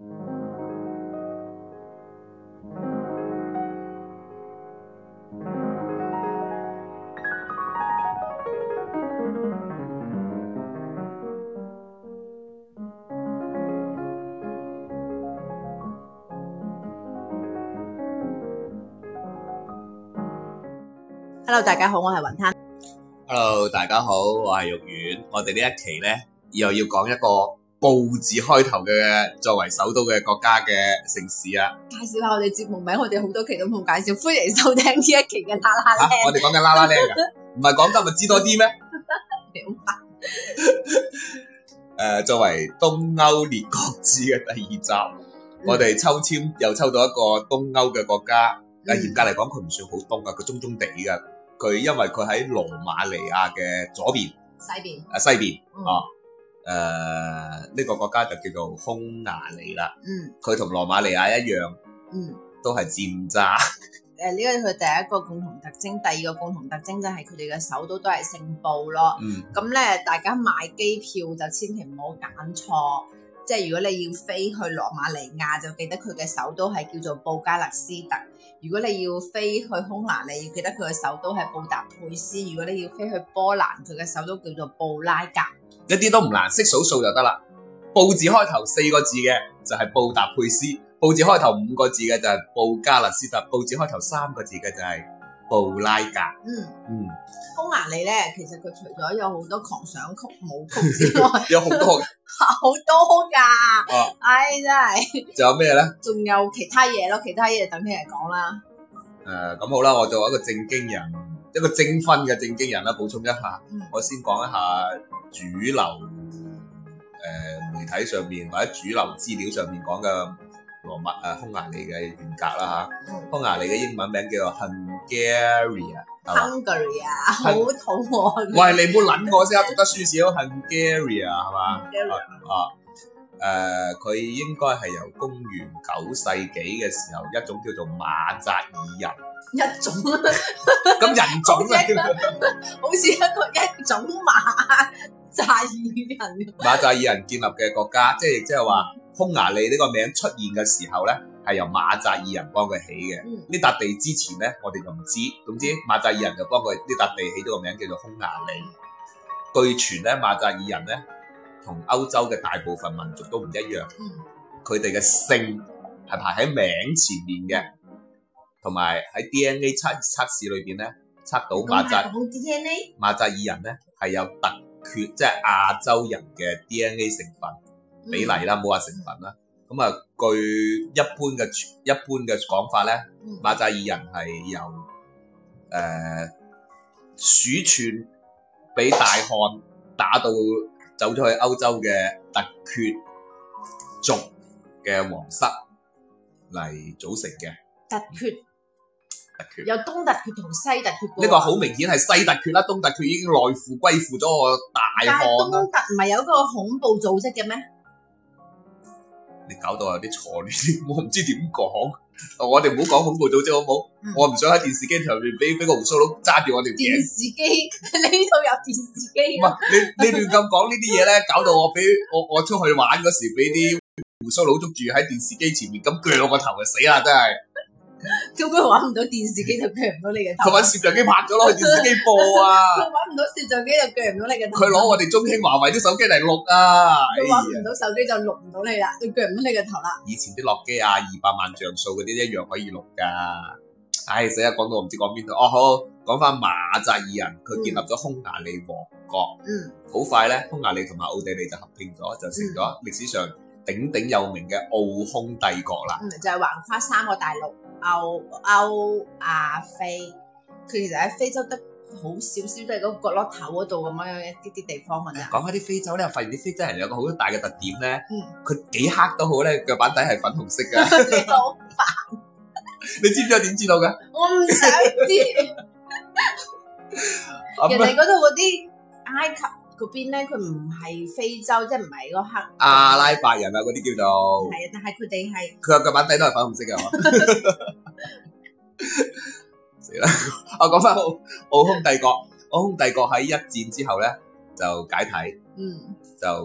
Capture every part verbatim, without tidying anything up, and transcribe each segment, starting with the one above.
Hello， 大家好，我係雲吞。 Hello， 大家好，我係玉丸。我哋呢一期咧，又要講一個報字開頭嘅作為首都嘅國家嘅城市啊。 介紹下我哋節目名，我哋好多期都冇介紹，歡迎收聽呢一期嘅啦啦咧、啊。我哋講緊啦啦咧噶，唔係講得咪知多啲咩？ 明白。 誒，作為東歐列國志嘅第二集，嗯、我哋抽籤又抽到一個東歐嘅國家。誒、嗯，嚴格嚟講，佢唔算好東啊，佢中中地噶。佢因為佢喺羅馬尼亞嘅左邊， 西邊， 啊西邊，嗯、啊，誒、呃、呢、這個國家就叫做匈牙利啦。嗯，佢同羅馬尼亞一樣，嗯，都係佔渣。誒，呢個佢第一個共同特徵，第二個共同特徵就係佢哋嘅首都都係聖布咯。嗯，咁咧，大家買機票就千祈唔好揀錯。即係如果你要飛去羅馬尼亞，就記得佢嘅首都係叫做布加勒斯特。如果你要飛去匈牙利，要記得佢嘅首都係布達佩斯。如果你要飛去波蘭，佢嘅首都叫做布拉格。 一啲都唔難，識數數就得啦。布字開頭四個字嘅就係布達佩斯，布字開頭五個字嘅就係布加勒斯特，布字開頭三個字嘅就係布拉格。嗯嗯， 匈牙利咧，其實佢除咗有好多狂想曲、舞曲之外， 有好多嘅， 好多噶。哦，唉，真係。仲有咩咧？ 仲有其他嘢咯，其他嘢等聽日講啦。 誒、呃，咁好啦，我作為一個正經人，一個精分嘅正經人啦，補充一下，嗯、我先講一下主流誒、呃、媒體上面或者主流資料上面講嘅羅馬誒匈牙利嘅原格啦吓。匈、嗯、牙利嘅英文名叫做 Hungary，Hungary 啊，好肚餓。 喂，你唔好諗我先，讀得書少 Hungary 係嘛？啊。誒，佢、呃、應該係由公元九世紀嘅時候，一種叫做馬扎爾人， 一種咁人種啊， 好似一個一種馬扎爾人， 馬扎爾人建立嘅國家，即係即係話匈牙利呢個名出現嘅時候咧，係由馬扎爾人幫佢起嘅。呢笪、嗯、地之前咧，我哋就唔知，總之馬扎爾人就幫佢呢笪地起咗個名叫做匈牙利。據傳咧，馬扎爾人咧，同歐洲嘅大部分民族都唔一樣，佢哋嘅姓係排喺名前面嘅，同埋喺 D N A 測測試裏邊咧，測到馬扎 D N A 馬扎爾人咧係有突厥，即係亞洲人嘅 D N A 成分比例啦，冇話、嗯、成分啦。咁啊，據一般嘅一般嘅講法咧，嗯、馬扎爾人係由誒鼠竄俾大漢打到走咗去歐洲嘅突厥族嘅皇室嚟組成嘅。 突厥，突厥有東突厥同西突厥。 呢個好明顯係西突厥啦，東突厥已經內附歸附咗個大漢啦。但係東突唔係有一個恐怖組織嘅咩？ 你搞到有啲錯亂，我唔知點講。我哋唔好講恐怖組織好唔好？嗯、我唔想喺電視機上面俾俾個鬍鬚佬揸住我條頸。 電視機呢度有電視機。 唔係你你亂咁講呢啲嘢咧，搞到我俾我我出去玩嗰時俾啲鬍鬚佬捉住喺電視機前面，咁鋸我個頭就死啦！真係。 咁佢揾唔到電視機就鋸唔到你嘅頭。 佢揾攝像機拍咗咯，電視機播啊。 佢揾唔到攝像機就鋸唔到你嘅頭。 佢攞我哋中興華為啲手機嚟錄啊。 佢揾唔到手機就錄唔到你啦，就鋸唔到你嘅頭啦。 以前啲諾基亞二百萬像素嗰啲一樣可以錄噶。唉，死啦！講到我唔知講邊度。哦，好，講翻馬扎爾人，佢建立咗匈牙利王國。嗯。好快咧，匈牙利同埋奧地利就合併咗，就成咗歷史上鼎鼎有名嘅奧匈帝國啦。嗯， 就係橫跨三個大陸。歐歐亞非，佢其實喺非洲得好少少，都係嗰個角落頭嗰度咁樣樣一啲啲地方嘅啫。講開啲非洲咧，我發現啲非洲人有個好大嘅特點咧，佢、嗯、幾黑都好咧，腳板底係粉紅色嘅。 你好煩！ 你知唔知我點知道嘅？ 我唔想知。人哋嗰度嗰啲埃及嗰邊咧，佢唔係非洲，即係唔係個黑阿拉伯人啊，嗰啲叫做係啊，但係佢哋係佢個腳板底都係粉紅色嘅。死啦！我講翻奧奧匈帝國，奧匈帝國喺一戰之後咧就解體，嗯，就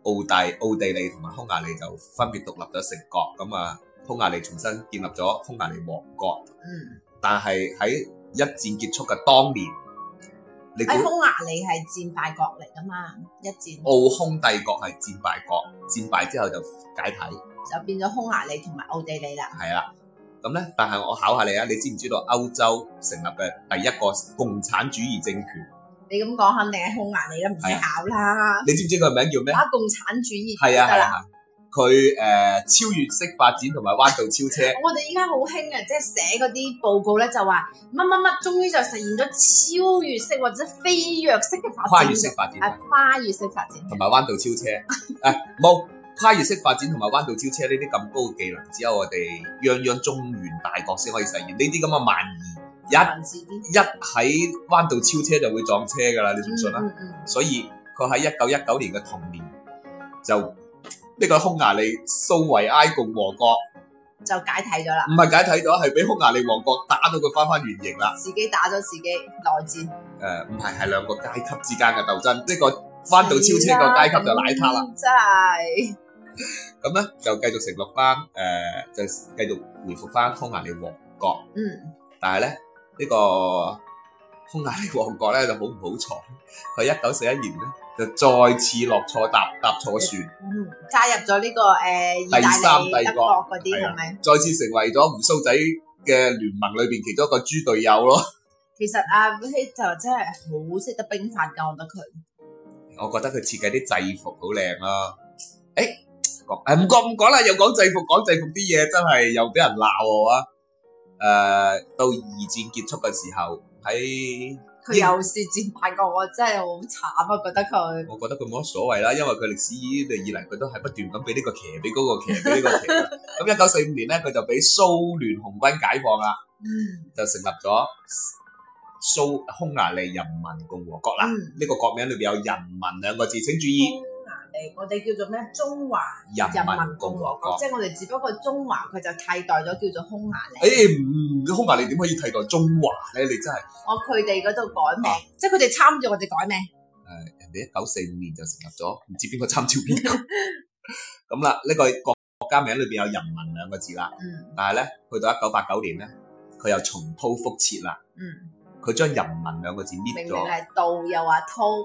奧地奧地利同埋匈牙利就分別獨立咗成國，咁啊匈牙利重新建立咗匈牙利王國。 嗯， 但係喺一戰結束嘅當年，你估誒匈牙利係戰敗國嚟噶嘛？一戰奧匈帝國係戰敗國，戰敗之後就解體， 就變咗匈牙利同埋奧地利啦。 係啦。咁咧，但係我考下你啊，你知唔知道歐洲成立嘅第一個共產主義政權？ 你咁講肯定係匈牙利啦，唔使考啦。 你知唔知佢個名叫咩？ 啊，共產主義係啊係啊，佢誒、呃、超越式發展同埋彎道超車。 我哋依家好興啊，即係寫嗰啲報告咧，就話乜乜乜，終於就實現咗超越式或者飛躍式嘅發展。 跨越式發展。 係跨越式發展。同埋彎道超車。誒冇、啊、跨越式發展同埋彎道超車呢啲咁高嘅技能，只有我哋泱泱中原大國先可以實現。呢啲咁嘅萬兒。一一喺彎道超車就會撞車㗎啦，你信唔信啊？嗯嗯嗯、所以佢喺一九一九年嘅同年就呢、呢個匈牙利蘇維埃共和國就解體咗啦。唔係解體咗，係俾匈牙利王國打到佢翻翻原形啦。 自己打咗自己內戰。誒唔係係兩個階級之間嘅鬥爭，呢、呢個彎道超車個階級就奶塔啦。 真係。 咁咧就繼續成立翻誒、呃，就繼續恢復翻匈牙利王國。嗯。但係咧。呢個匈牙利王國咧就好唔好彩，佢一九四一年咧就再次落錯搭搭錯船， 嗯，加入咗呢、這個誒、呃、意大利、 第三帝國嗰啲係咪？ 再次成為咗鬍鬚仔嘅聯盟裏邊其中一個豬隊友咯。 其實阿希就真係好識得兵法㗎，我覺得佢。 我覺得佢設計啲制服好靚咯。誒，誒唔講唔講啦，又講制服，講制服啲嘢真係又俾人鬧我啊！誒、呃，到二戰結束嘅時候，喺佢又是戰敗國，我真係好慘啊！覺得佢， 我覺得佢冇乜所謂啦，因為佢歷史以嚟佢都係不斷咁俾呢個騎，俾嗰個騎，俾呢個騎。咁一九四五年咧，佢就俾蘇聯紅軍解放啦，嗯、就成立咗蘇匈牙利人民共和國啦。呢、嗯、個國名裏邊有人民兩個字，請注意。 我哋叫做咩？中華人民共和國，即係我哋只不過中華佢就替代咗叫做匈牙利。 誒、欸，唔，匈牙利點可以替代中華咧？你真係我佢哋嗰度改名，啊、 即係佢哋參照我哋改名。誒、 呃，人哋一九四五年就成立咗，唔知邊個參照邊個。咁啦，呢、這個國國家名裏邊有人民兩個字啦。嗯。但係咧，去到一九八九年咧，佢又重蹈覆轍啦。嗯。佢將人民兩個字搣咗。明明係道又話滔。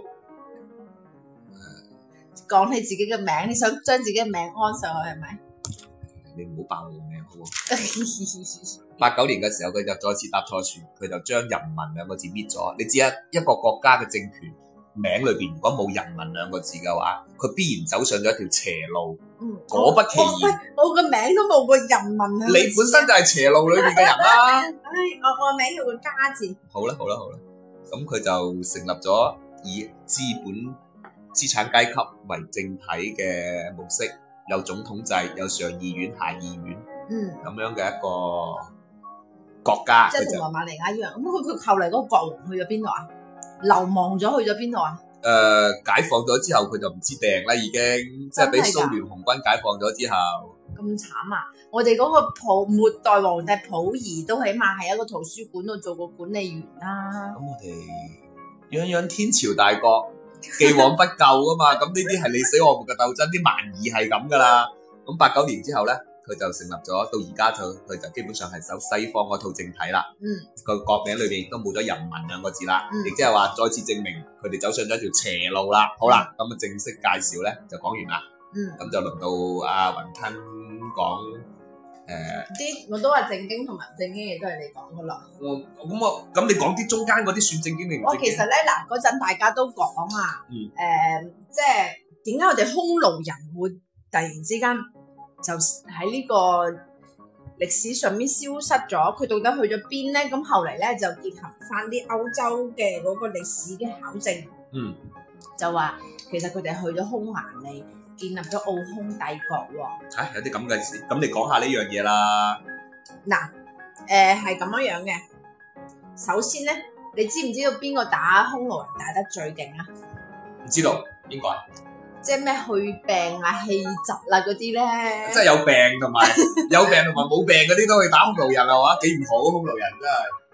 講起自己嘅名，你想將自己嘅名安上去係咪？ 你唔好爆我名好喎。八九年嘅時候，佢就再次搭錯船，佢就將人民兩個字搣咗。你知啊，一個國家嘅政權名裏邊如果冇人民兩個字嘅話，佢必然走上咗一條邪路。嗯，果不其然， 我個名都冇個人民兩個字。 你本身就係邪路裏邊嘅人啦。 唉，我我名有個加字。 好啦好啦好啦，咁佢就成立咗以資本資產階級為政體嘅模式，有總統制，有上議院、下議院，嗯，咁樣嘅一個國家。 即係同羅馬尼亞一樣。咁佢佢後嚟嗰個國王去咗邊度啊？流亡咗去咗邊度啊？ 誒、呃，解放咗之後佢就唔知掟啦，已經即係俾蘇聯紅軍解放咗之後。 咁慘啊！我哋嗰個普末代皇帝溥儀都起碼喺一個圖書館度做過管理員啦。 咁我哋泱泱天朝大國。既往不咎啊嘛，咁呢啲係你死我活嘅鬥爭，啲蠻夷係咁噶啦。咁八九年之後咧，佢就成立咗，到而家就佢就基本上係走西方嗰套政體啦。嗯，個國名裏邊亦都冇咗人民兩個字啦，亦即係話再次證明佢哋走上咗一條邪路啦。好啦，咁啊正式介紹咧就講完啦。嗯，咁就輪到阿雲吞講。誒， 啲、呃、我都話正經同埋唔正經嘢都係你講噶啦。 我咁我咁你講啲中間嗰啲算正經定唔正經？ 我其實咧嗱，嗰陣大家都講啊，誒、嗯呃，即係點解我哋匈奴人會突然之間就喺呢個歷史上面消失咗？佢到底去咗邊咧？咁後嚟咧就結合翻啲歐洲嘅嗰個歷史嘅考證，嗯，就話其實佢哋去咗匈牙利。建立咗奧匈帝國喎， 嚇、啊、有啲咁嘅事，咁你講下呢樣嘢啦。 嗱，誒係咁樣樣嘅。首先咧，你知唔知道邊個打匈奴人打得最勁啊？ 唔知道邊個啊？ 即係咩去病啊、氣疾啊嗰啲咧？ 即係有病同埋有病同埋冇病嗰啲都可以打匈奴人係嘛？幾唔好匈奴人真係。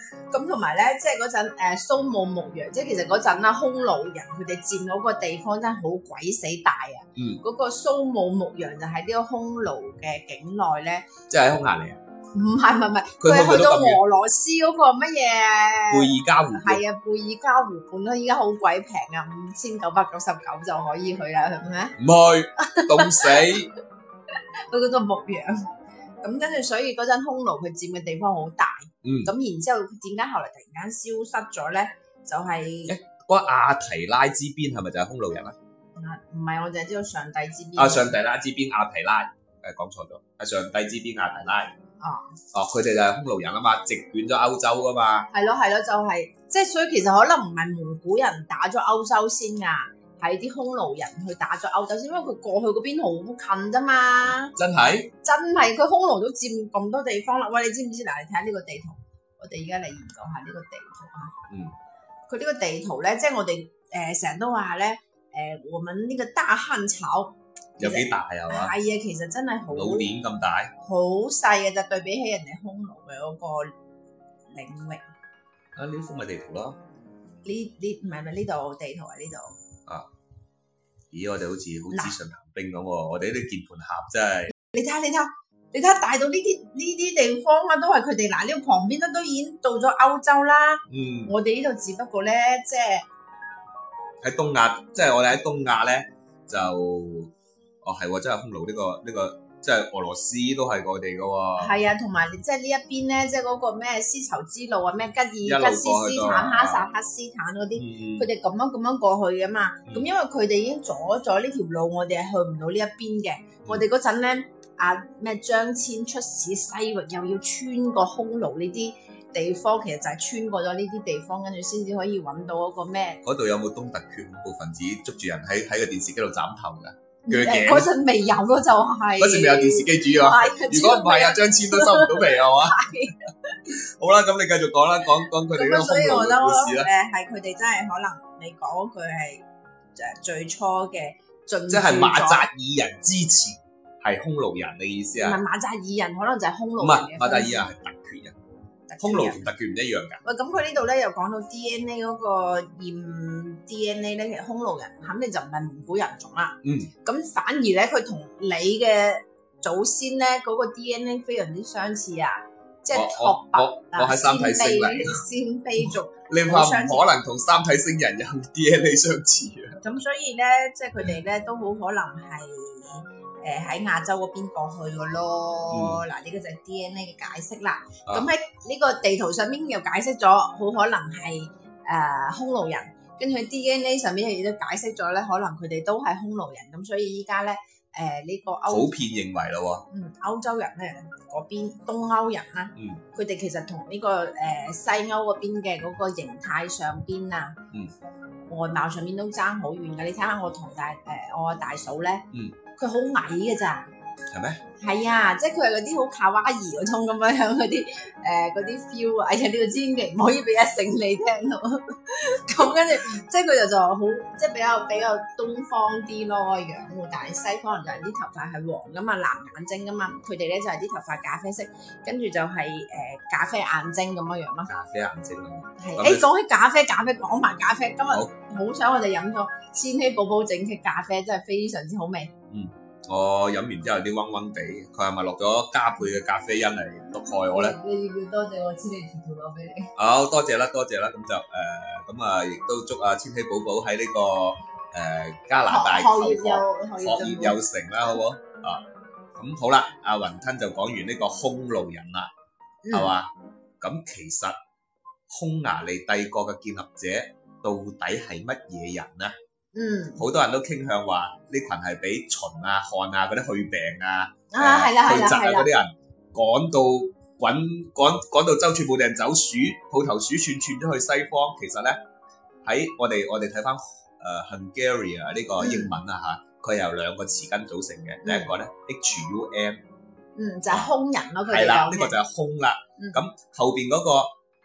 咁同埋咧，即係嗰陣誒蘇武牧羊，即係其實嗰陣啦，匈奴人佢哋佔嗰個地方真係好鬼死大啊！ 嗯， 嗰個蘇武牧羊就喺呢個匈奴嘅境內咧， 即係喺匈牙利啊？ 唔係唔係唔係， 佢佢係去到咁遠俄羅斯嗰個乜嘢？ 貝爾加湖係啊，貝爾加湖畔啦，依家好鬼平啊，五千九百九十九就可以去啦，係咪？ 唔去，凍死。 去嗰度牧羊。咁跟住，所以嗰陣匈奴佢佔嘅地方好大，咁、嗯、然之後點解後來突然間消失咗咧？就係、是、 誒，嗰、那個亞提拉之邊係咪就係匈奴人啊？ 唔係，我淨係知道上帝之邊。 啊，上帝拉之邊亞提拉，誒講錯咗，係上帝之邊亞提拉。哦，哦，佢哋就係匈奴人啊嘛，席捲咗歐洲噶嘛。係咯係咯，就係、是、即係，所以其實可能唔係蒙古人打咗歐洲先啊。係啲匈奴人去打咗歐洲先，因為佢過去嗰邊好近啫嘛。真係？真係，佢匈奴都佔咁多地方啦。喂，你知唔知？嗱，你睇下呢個地圖，我哋而家嚟研究下呢個地圖啊。嗯。佢呢個地圖咧，即係我哋誒成日都話咧，誒、呃，我們呢個大漢朝有幾大啊？係啊，其實真係好老年咁大，好細嘅就對比起人哋匈奴嘅嗰個領域。啊，呢幅咪地圖咯？呢呢唔係咪呢度地圖係呢度？啊！咦，我哋好似好資訊行兵咁喎，我哋呢啲鍵盤俠真係。你睇下，你睇下，你睇下大到呢啲呢啲地方啊，都係佢哋嗱呢個旁邊咧都已經到咗歐洲啦。嗯。我哋呢度只不過咧，即係喺東亞，即係我哋喺東亞咧就，哦係喎，真係匈奴呢個呢個，即係俄羅斯都係我哋噶喎。係啊，同埋即係呢一邊咧，即係嗰個咩絲綢之路啊，咩吉爾吉斯斯坦、哈薩克斯坦嗰啲，佢哋咁樣咁樣過去噶嘛。咁、嗯、因為佢哋已經阻咗呢條路，我哋係去唔到呢一邊嘅。嗯、我哋嗰陣咧，啊咩張騫出使西域，又要穿過匈奴呢啲地方，其實就係穿過咗呢啲地方，跟住先至可以揾到嗰個咩？嗰度有冇東突厥恐怖分子捉住人喺喺個電視機度斬頭㗎？嗰陣未有咯，就係嗰陣未有電視機主啊！如果唔係啊，張騫都收唔到皮啊嘛！好啦，咁你繼續講啦，講講佢哋嗰個匈奴嘅故事啦。誒，係佢哋真係可能你講佢係誒最初嘅進，即係馬扎爾人之前係匈奴人嘅意思啊？唔係馬扎爾人，可能就係匈奴人。唔係馬扎爾人係突厥人。匈奴同突厥唔一樣㗎。喂，咁佢呢度咧又講到 D N A 嗰個驗 D N A 咧，其實匈奴人肯定就唔係蒙古人種啦。嗯。咁反而咧，佢同你嘅祖先咧嗰個 D N A 非常之相似啊，即係拓跋啊、鮮卑、鮮卑族。你話唔可能同三體星人有 D N A 相似啊？咁所以咧，即係佢哋咧都好可能係。誒喺亞洲嗰邊過去嘅咯，嗱呢、嗯、個就係 D N A 嘅解釋啦。咁喺呢個地圖上面又解釋咗，好可能係誒、呃、匈奴人。跟住喺 D N A 上面亦都解釋咗咧，可能佢哋都係匈奴人。咁所以依家咧誒呢個歐普遍認為咯喎，嗯歐洲人咧嗰邊東歐人啦，嗯佢哋其實同呢、這個誒、呃、西歐嗰邊嘅嗰個形態上邊啊，嗯外貌上面都爭好遠嘅。你睇下我同大誒、呃、我大嫂咧，嗯。佢好矮嘅咋，係咩？係啊，即係佢係嗰啲好卡哇伊嗰種咁樣樣嗰啲誒嗰啲 feel 啊！哎呀，呢個千祈唔可以俾阿醒你聽到。咁跟住，即係佢就就好，即係比較比較東方啲咯樣。但係西方人就係啲頭髮係黃噶嘛，藍眼睛噶嘛。佢哋咧就係啲頭髮咖啡色，跟住就係、是、誒、呃、咖啡眼睛咁樣樣咯。咖啡眼睛啊！係誒講起咖啡，咖啡講埋咖啡。今日好想我哋飲咗千禧寶寶整嘅咖啡，真係非常之好味。嗯，我飲完之後有啲嗡嗡地，佢係咪落咗加倍嘅咖啡因嚟毒害我咧？你要多謝我千禧條條攞俾你。好多謝啦，多謝啦，咁就誒，咁啊，亦都祝阿千禧寶寶喺呢個誒、呃、加拿大求學學業有成啦，好唔好？啊，咁好啦，阿雲吞就講完呢個匈奴人啦，係嘛、嗯？咁其實匈牙利帝國嘅建立者到底係乜嘢人呢？嗯，好多人都傾向話呢群係俾秦啊、漢啊嗰啲去病啊、啊係啦係啦係啦嗰啲人趕到滾趕趕到周處冇埞走鼠，抱頭鼠竄竄咗去西方。其實咧喺我哋我哋睇翻誒 Hungary 啊呢個英文啊嚇，佢係由兩個詞根組成嘅。第一個咧 H U M， 嗯就係匈人咯，佢哋係啦，呢個就係匈啦。咁後邊嗰個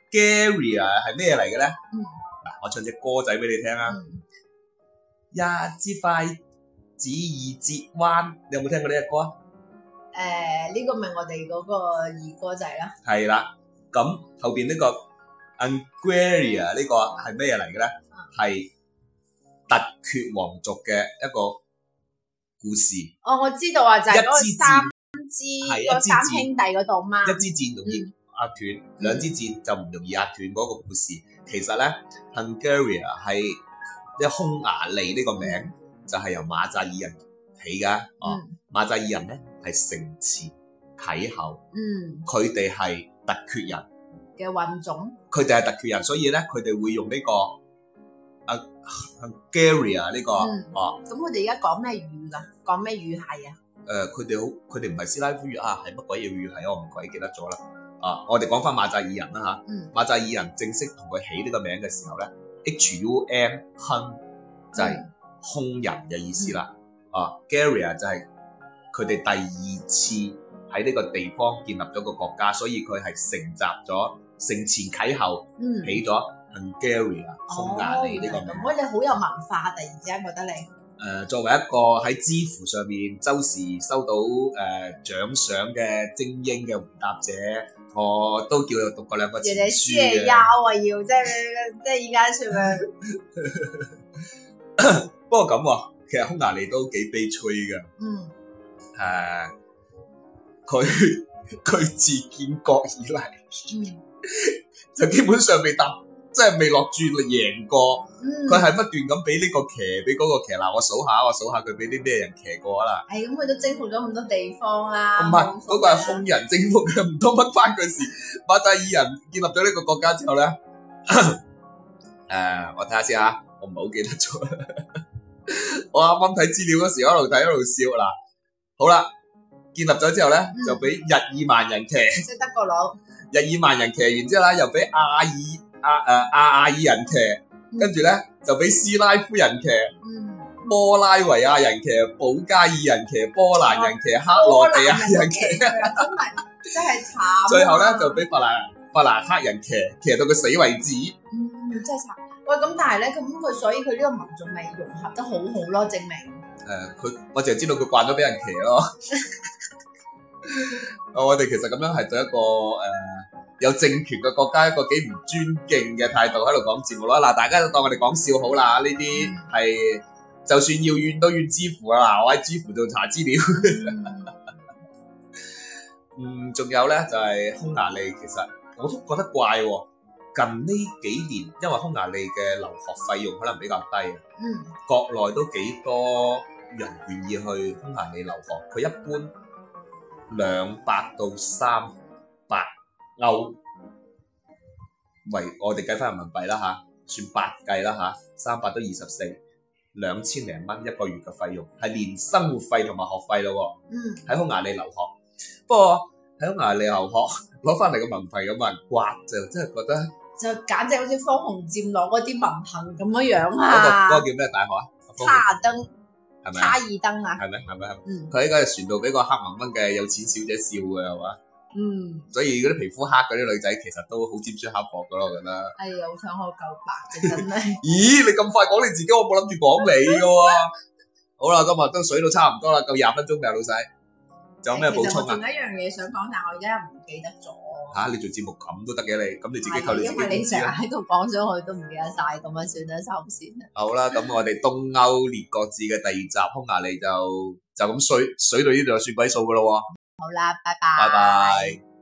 Garia 係咩嚟嘅咧？嗱，我唱隻歌仔俾你聽啊！一支筷子二節彎，你有冇聽過呢隻歌啊？誒、呃，呢、這個咪我哋嗰個兒歌仔啦。係啦，咁後邊呢個 Hungaria 呢個係咩嘢嚟嘅咧？係突厥王族嘅一個故事。 哦，我知道啊，就係、是、嗰個三支嗰三兄弟嗰度嘛。 一支箭容易壓斷，嗯、兩支箭就唔容易壓斷嗰個故事。其實咧 ，Hungaria 係即係匈牙利呢個名，嗯、就係由馬扎爾人起噶。哦、嗯，馬扎爾人咧係城池體厚，嗯，佢哋係突厥人嘅混種。佢哋係突厥人，所以咧佢哋會用呢、這個啊 Hungaria 呢、這個。嗯、哦， 咁佢哋而家講咩語噶？講咩語系啊？ 誒、呃，佢哋好，佢哋唔係斯拉夫語啊，係乜鬼嘢語系？我唔鬼記得咗啦。啊，我哋講翻馬扎爾人啦嚇。嗯、馬扎爾人正式同佢起呢個名嘅時候咧 ，H U M Hun 就係匈人嘅意思啦。嗯、啊 ，Garia 就係佢哋第二次喺呢個地方建立咗個國家，所以佢係承襲咗承前啟後，嗯、起咗 Hungaria 匈牙利呢個名。 我哋好有文化，突然之間覺得你。 誒、呃，作為一個喺知乎上面周時收到誒、呃、獎賞嘅精英嘅回答者，我都叫佢讀過兩個詞書嘅。人哋師爺啊，要即係即係依家算咩？不過咁喎，其實匈牙利都幾悲催嘅。嗯。誒、呃，佢佢自建國以嚟，嗯、就基本上未答。即係未落注贏過，佢係、嗯、不斷咁俾呢個騎，俾嗰個騎。嗱，我數下，我數下佢俾啲咩人騎過啦。 誒，咁佢都征服咗咁多地方啦。 唔係，嗰個係匈人征服嘅，唔多乜關佢事。馬扎爾人建立咗呢個國家之後咧，誒、呃，我睇下先嚇，我唔係好記得咗。我啱啱睇資料嗰時，一路睇一路笑。嗱，好啦，建立咗之後咧，嗯、就俾日耳曼人騎， 即係德國佬。 日耳曼人騎完之後咧，又俾阿爾。阿誒阿亞爾人騎，跟住咧就俾斯拉夫人騎，嗯、摩拉維亞人騎，保加爾人騎，波蘭人騎，克羅地亞人騎， 真係真係慘。 最後咧就俾法蘭法蘭克人騎，騎到佢死為止。 嗯，真係慘。喂，咁但係咧，咁佢所以佢呢個民族咪融合得好好咯，證明。誒， 佢、呃、我淨係知道佢慣咗俾人騎咯。我哋其實咁樣係對一個誒。呃有政權嘅國家一個幾唔尊敬嘅態度喺度講節目咯，嗱，大家都當我哋講笑好啦，呢啲係就算要怨都怨知乎啊，嗱，我喺知乎度查資料。嗯，仲有咧就係匈牙利，其實我都覺得怪喎，近呢幾年因為匈牙利嘅留學費用可能比較低啊，嗯，國內都幾多人願意去匈牙利留學，佢一般兩百到三百歐為我哋計翻人民幣啦嚇，算八計啦嚇，三百都二十四，兩千零蚊一個月嘅費用，係連生活費同埋學費咯喎。嗯，喺匈牙利留學，不過喺匈牙利留學攞翻嚟嘅文憑有冇人刮就真係覺得就簡直好似方鴻漸落嗰啲文憑咁樣樣啊！ 嗰、那個嗰、那個叫咩大學啊？ 卡爾登係咪？ 卡爾登啊？ 係咪？係咪？嗯，佢喺嗰隻船度俾個黑蒙蒙嘅有錢小姐笑嘅係嘛？嗯，所以嗰啲皮膚黑嗰啲女仔其實都好尖酸刻薄噶咯，我覺得。哎呀，好想我夠白嘅真係。 咦，你咁快講你自己，我冇諗住講你噶喎。好啦，今日都水到差唔多啦，夠廿分鐘未啊，老細？仲有咩補充啊？ 仲有一樣嘢想講，但係我而家唔記得咗。 吓、啊，你做節目咁都得嘅你，咁你自己靠你自己。 因為你成日喺度講咗，我都唔記得晒，咁啊算啦，收線啦。 好啦，咁我哋東歐列國志嘅第二集匈牙利就就咁水水到呢度就算鬼數噶咯喎。 好啦，拜拜。 拜拜。